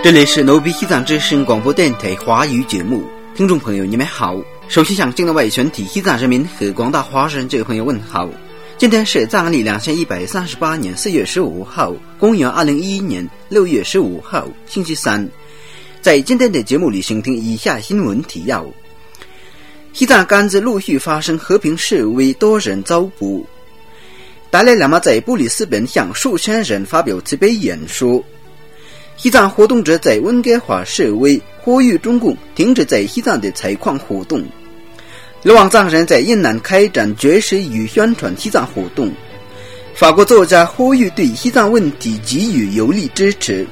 这里是奴婢西藏之声广播电台华语节目，听众朋友你们好。首先向境内外全体西藏人民和广大华人这个朋友问好。今天是藏历2138年4月15号，公元2011年6月15号，星期三。在今天的节目里，请听以下新闻提要：西藏甘孜陆续发生和平示威，多人遭捕。达赖喇嘛在布里斯本向数千人发表慈悲演说。西藏活动者在温哥华示威，呼吁中共停止在西藏的采矿活动。流亡藏人在印南开展绝食与宣传西藏活动。法国作家呼吁对西藏问题给予有力支持。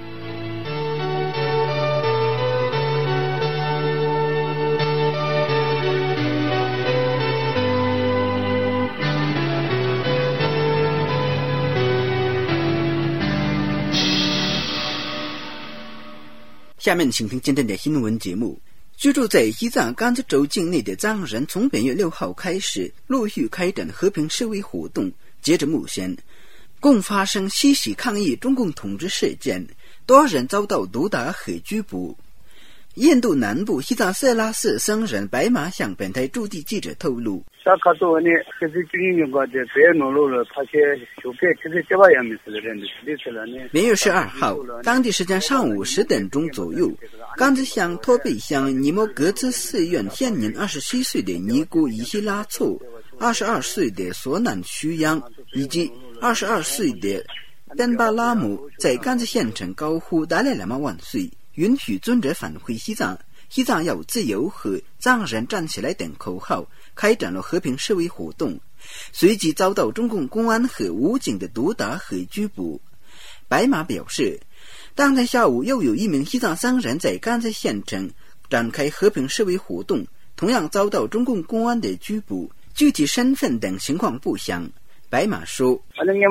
下面请听今天的新闻节目。居住在西藏甘孜州境内的藏人从本月6号开始陆续开展和平示威活动，截至目前共发生7起抗议中共统治事件，多人遭到毒打和拘捕。印度南部西藏色拉寺僧人白马向本台驻地记者透露，本月12号，当地时间上午10点钟左右，甘孜乡托贝乡尼摩格兹寺院现年27岁的尼姑伊希拉措、22岁的索南须央以及22岁的丹巴拉姆在甘孜县城高呼达赖喇嘛万岁，允许尊者返回西藏，西藏要自由和藏人站起来等口号，开展了和平示威活动，随即遭到中共公安和武警的毒打和拘捕。白马表示，当天下午又有一名西藏僧人在甘孜县城展开和平示威活动，同样遭到中共公安的拘捕，具体身份等情况不详。白马说，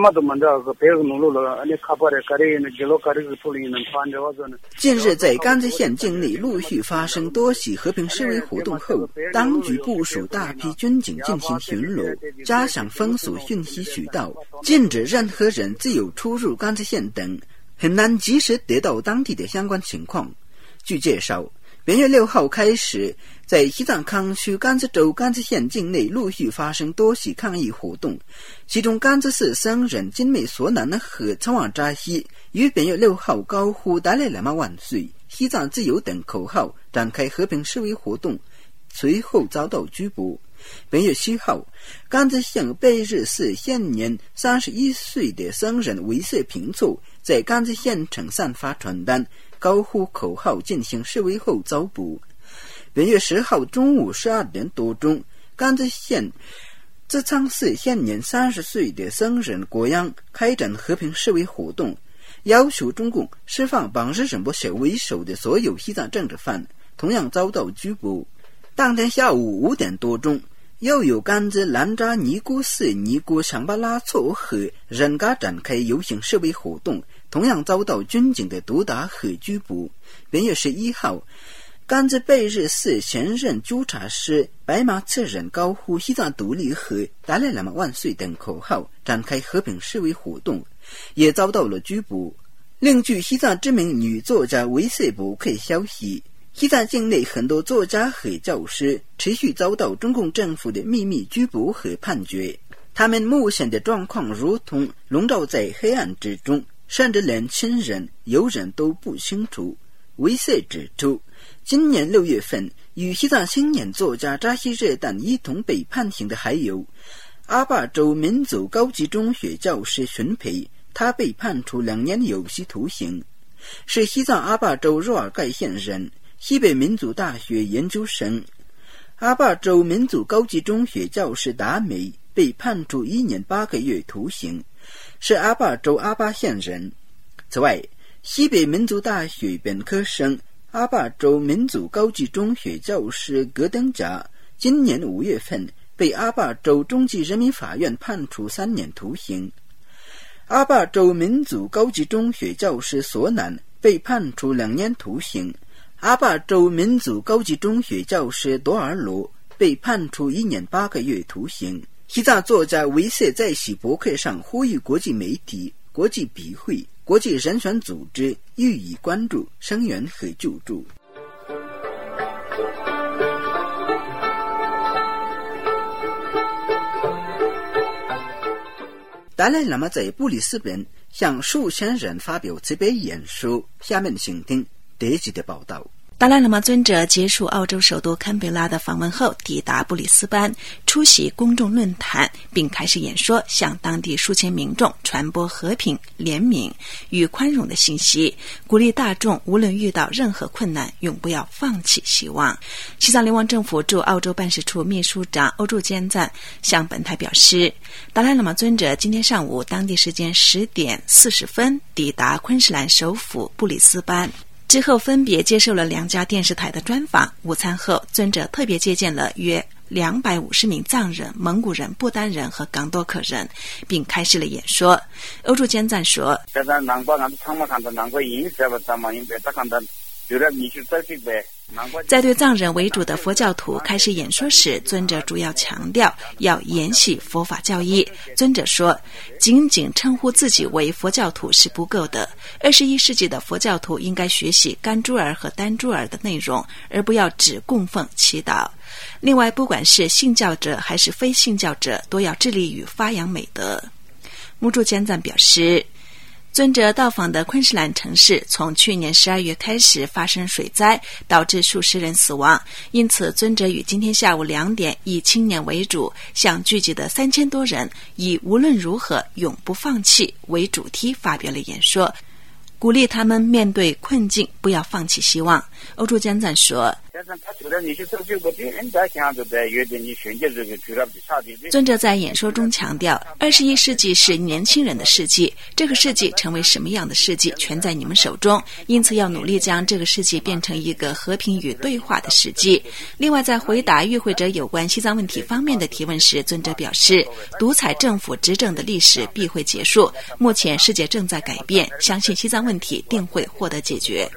近日在甘孜县境内陆续发生多起和平示威活动后，当局部署大批军警进行巡逻，加强封锁讯息渠道，禁止任何人自由出入甘孜县等，很难及时得到当地的相关情况。据介绍，本月6号开始，在西藏康区甘孜州甘孜县境内陆续发生多起抗议活动，其中甘孜寺僧人金美索南和仓瓦扎西于本月6号高呼达赖喇嘛万岁、西藏自由等口号，展开和平示威活动，随后遭到拘捕。本月7号，甘孜县贝日寺现年31岁的僧人维瑟平措在甘孜县城散发传单，高呼口号进行示威后遭捕。本月10号中午12点多钟，甘孜县孜仓寺现年30岁的僧人果央开展和平示威活动，要求中共释放邦日仁波切为首的所有西藏政治犯，同样遭到拘捕。当天下午5点多钟，又有甘孜兰扎尼姑寺尼姑香巴拉措和仁嘎展开游行示威活动，同样遭到军警的毒打和拘捕。本月11号，甘孜贝日寺前任纠察师白马次仁高呼西藏独立和达赖喇嘛万岁等口号，展开和平示威活动，也遭到了拘捕。另据西藏知名女作家维瑟博克消息，西藏境内很多作家和教师持续遭到中共政府的秘密拘捕和判决，他们目前的状况如同笼罩在黑暗之中，甚至连亲人友人都不清楚。维瑟指出，今年6月份与西藏青年作家扎西热旦一同被判刑的还有阿坝州民族高级中学教师荀培，他被判处2年有期徒刑，是西藏阿坝州若尔盖县人，西北民族大学研究生。阿坝州民族高级中学教师达美被判处1年8个月徒刑，是阿坝州阿坝县人。此外，西北民族大学本科生、阿坝州民族高级中学教师格登贾今年5月份被阿坝州中级人民法院判处3年徒刑。阿坝州民族高级中学教师索南被判处2年徒刑。阿坝州民族高级中学教师多尔罗被判处1年8个月徒刑。西藏作家维瑟在其博客上呼吁国际媒体、国际笔会、国际人权组织予以关注、声援和救助。达赖喇嘛在布里斯本向数千人发表慈悲演说，下面请听第一集的报道。 达赖喇嘛尊者结束澳洲首都堪培拉的访问后，抵达布里斯班，出席公众论坛，并开始演说，向当地数千民众传播和平、怜悯与宽容的信息，鼓励大众无论遇到任何困难，永不要放弃希望。西藏流亡政府驻澳洲办事处秘书长欧柱坚赞向本台表示，达赖喇嘛尊者今天上午当地时间10点40分抵达昆士兰首府布里斯班。之后分别接受了2家电视台的专访。午餐后，尊者特别接见了约250名藏人、蒙古人、不丹人和港多克人，并开始了演说。欧柱坚赞说，在对藏人为主的佛教徒开始演说时，尊者主要强调要沿袭佛法教义。尊者说，仅仅称呼自己为佛教徒是不够的，21世纪的佛教徒应该学习甘珠尔和丹珠尔的内容，而不要只供奉祈祷。另外，不管是信教者还是非信教者，都要致力于发扬美德。木柱坚赞表示，尊者到访的昆士兰城市从去年12月开始发生水灾，导致数十人死亡，因此尊者于今天下午2点以青年为主，向聚集的3000多人以无论如何永不放弃为主题发表了演说，鼓励他们面对困境不要放弃希望。欧柱坚赞说，尊者在演说中强调，21世纪是年轻人的世纪，这个世纪成为什么样的世纪全在你们手中，因此要努力将这个世纪变成一个和平与对话的世纪。另外，在回答与会者有关西藏问题方面的提问时，尊者表示，独裁政府执政的历史必会结束，目前世界正在改变，相信西藏问题定会获得解决。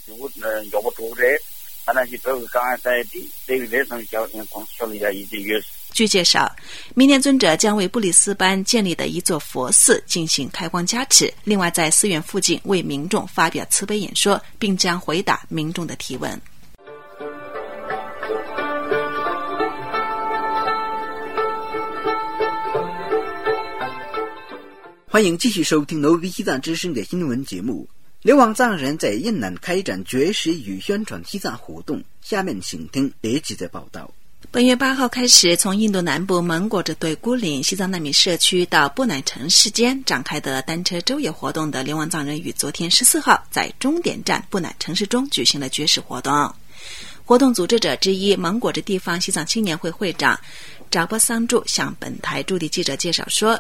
据介绍，明年尊者将为布里斯班建立的一座佛寺进行开光加持，另外在寺院附近为民众发表慈悲演说，并将回答民众的提问。 欢迎继续收听挪威西藏之声的新闻节目。流亡藏人在印南开展绝食与宣传西藏活动，下面请听第一集的报道。 本月8号开始，从印度南部蒙果着对孤岭西藏难民社区到布乃城市间展开的单车周游活动的流亡藏人于昨天14号在终点站布乃城市中举行了绝食活动。活动组织者之一蒙果着地方西藏青年会会长扎波桑柱向本台驻地记者介绍说，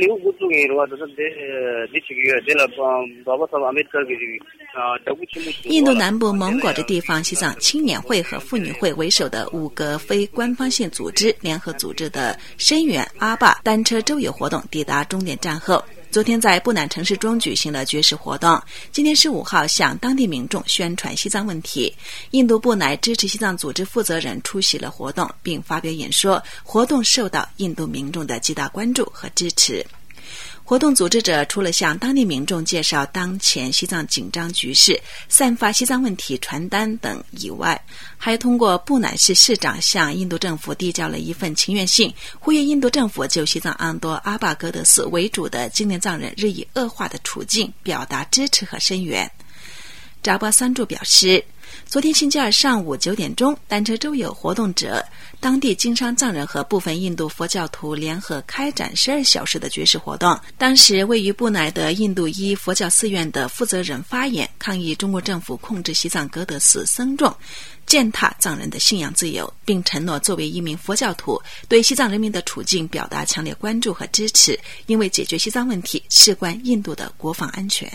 印度南部蒙果着地方西藏青年会和妇女会为首的5个非官方性组织联合组织的深远阿坝单车周游活动抵达终点站后，昨天在布乃城市中举行了绝食活动。今天15号向当地民众宣传西藏问题。印度布乃支持西藏组织负责人出席了活动，并发表演说。活动受到印度民众的极大关注和支持。活动组织者除了向当地民众介绍当前西藏紧张局势、散发西藏问题传单等以外，还通过布乃市市长向印度政府递交了一份请愿信，呼吁印度政府就西藏安多阿坝格德寺为主的精灵藏人日益恶化的处境表达支持和声援。扎巴桑柱表示，昨天星期二上午9点钟，单车周游活动者、当地经商藏人和部分印度佛教徒联合开展12小时的绝食活动。当时位于布乃的印度一佛教寺院的负责人发言，抗议中国政府控制西藏格德寺僧众，践踏藏人的信仰自由，并承诺作为一名佛教徒对西藏人民的处境表达强烈关注和支持，因为解决西藏问题事关印度的国防安全。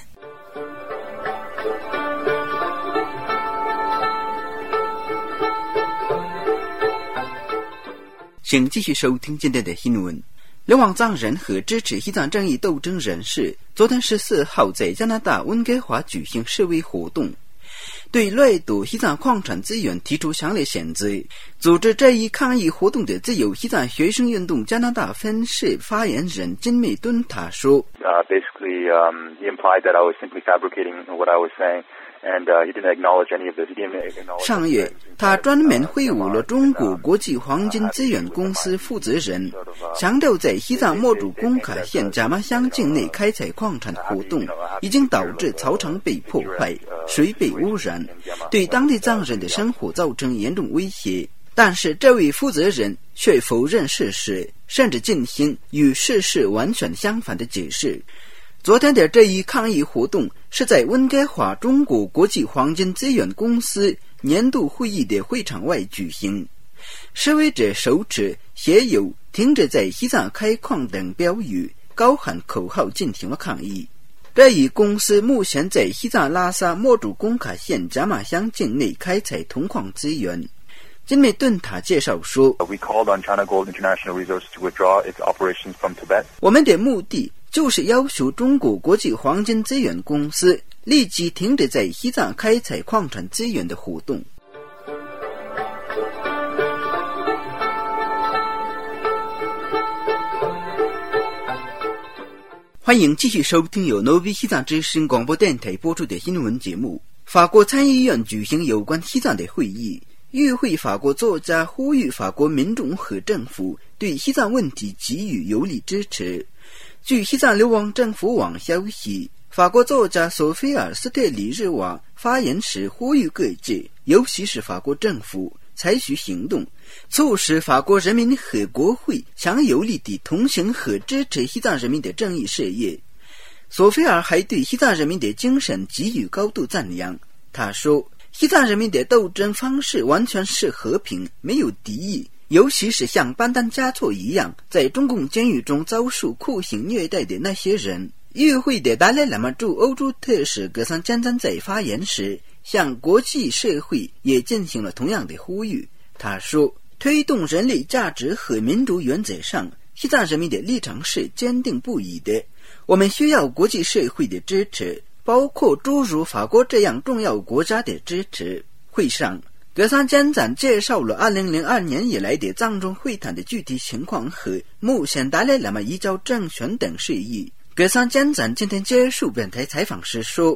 请继续收听今天的新闻。流亡藏人和支持西藏正义斗争人士昨天14号在加拿大温哥华举行示威活动。 对掠夺西藏矿产资源提出强烈谴责。组织这一抗议活动的自由西藏学生运动加拿大分社发言人金美敦他说 Basically, he implied that I was simply fabricating what I was saying.And he didn't acknowledge any of this. He didn't acknowledge. 上月，他专门会晤了中国国际黄金资源公司负责人，强调在西藏墨竹工卡县甲麻乡境内开采矿产活动已经导致草场被破坏、水被污染，对当地藏人的生活造成严重威胁。但是这位负责人却否认事实，甚至进行与事实完全相反的解释。昨天的这一抗议活动是在温哥华中国国际黄金资源公司年度会议的会场外举行。示威者手持写有停止在西藏开矿等标语，高喊口号进行了抗议。这一公司目前在西藏拉萨墨竹工卡县甲麻乡境内开采铜矿资源。金美顿塔介绍说， We called on China Gold International Resources to withdraw its operations from Tibet. 我们的目的就是要求中国国际黄金资源公司立即停止在西藏开采矿产资源的活动。欢迎继续收听由 Novi 西藏之声广播电台播出的新闻节目。法国参议院举行有关西藏的会议，与会法国作家呼吁法国民众和政府对西藏问题给予有力支持。据西藏流亡政府网消息，法国作家索菲尔·斯特里日瓦发言时呼吁各界，尤其是法国政府采取行动，促使法国人民和国会强有力地同情和支持西藏人民的正义事业。索菲尔还对西藏人民的精神给予高度赞扬。他说，西藏人民的斗争方式完全是和平，没有敌意，尤其是像班丹加措一样在中共监狱中遭受酷刑虐待的那些人。与会的达赖喇嘛驻欧洲特使格桑詹赞在发言时向国际社会也进行了同样的呼吁。他说，推动人类价值和民主原则上，西藏人民的立场是坚定不移的。我们需要国际社会的支持，包括诸如法国这样重要国家的支持。会上，格桑詹赞介绍了2002年以来的藏中会谈的具体情况和目前达赖喇嘛移交政权等事宜。格桑詹赞今天接受本台采访时说，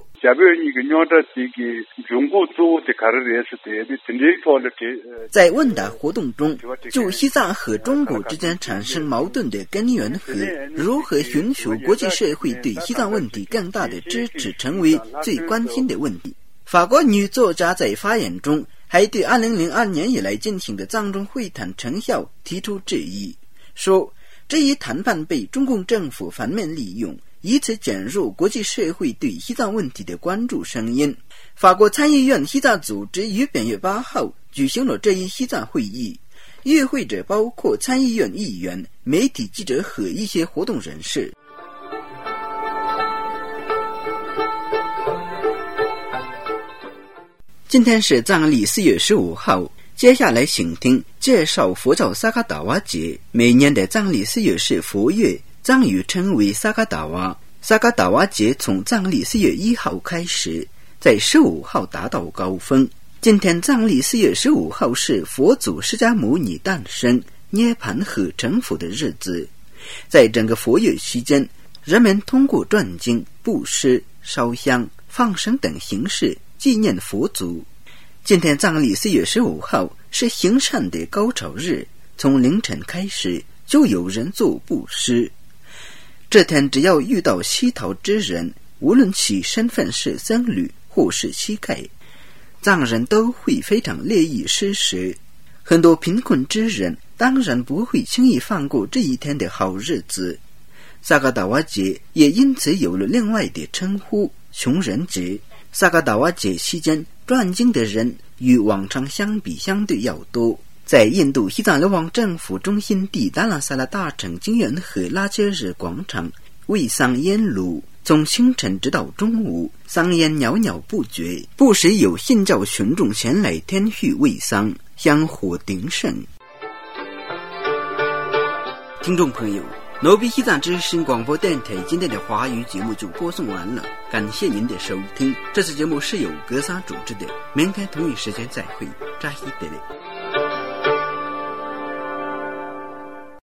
在问答活动中，就西藏和中国之间产生矛盾的根源和如何寻求国际社会对西藏问题更大的支持成为最关心的问题。法国女作家在发言中还对2002年以来进行的藏中会谈成效提出质疑，说这一谈判被中共政府反面利用，以此减弱国际社会对西藏问题的关注声音。法国参议院西藏组织于本月8号举行了这一西藏会议，与会者包括参议院议员、媒体记者和一些活动人士。今天是藏历4月15号，接下来请听介绍佛教萨嘎达瓦节。每年的藏历4月是佛月，藏语称为萨嘎达瓦。萨嘎达瓦节从藏历4月1号开始，在15号达到高峰。今天藏历4月15号是佛祖释迦牟尼诞生、涅槃和成佛的日子。在整个佛月期间，人们通过转经、布施、烧香、放生等形式纪念佛祖。今天藏历4月15号是行善的高潮日，从凌晨开始就有人做布施。这天只要遇到乞讨之人，无论其身份是僧侣或是乞丐，藏人都会非常乐意施舍。很多贫困之人当然不会轻易放过这一天的好日子。萨嘎达瓦节也因此有了另外的称呼，穷人节。萨嘎达瓦节期间转经的人与往常相比相对要多。在印度西藏流亡政府中心地达拉萨拉大城经院和拉杰日广场为桑烟炉，从清晨直到中午，桑烟袅袅不绝，不时有信教群众前来天续慰桑，香火鼎盛。听众朋友， 诺比西藏之声广播电台今天的华语节目就播送完了，感谢您的收听。这次节目是由格萨组织的，明天同一时间再会，扎西德勒。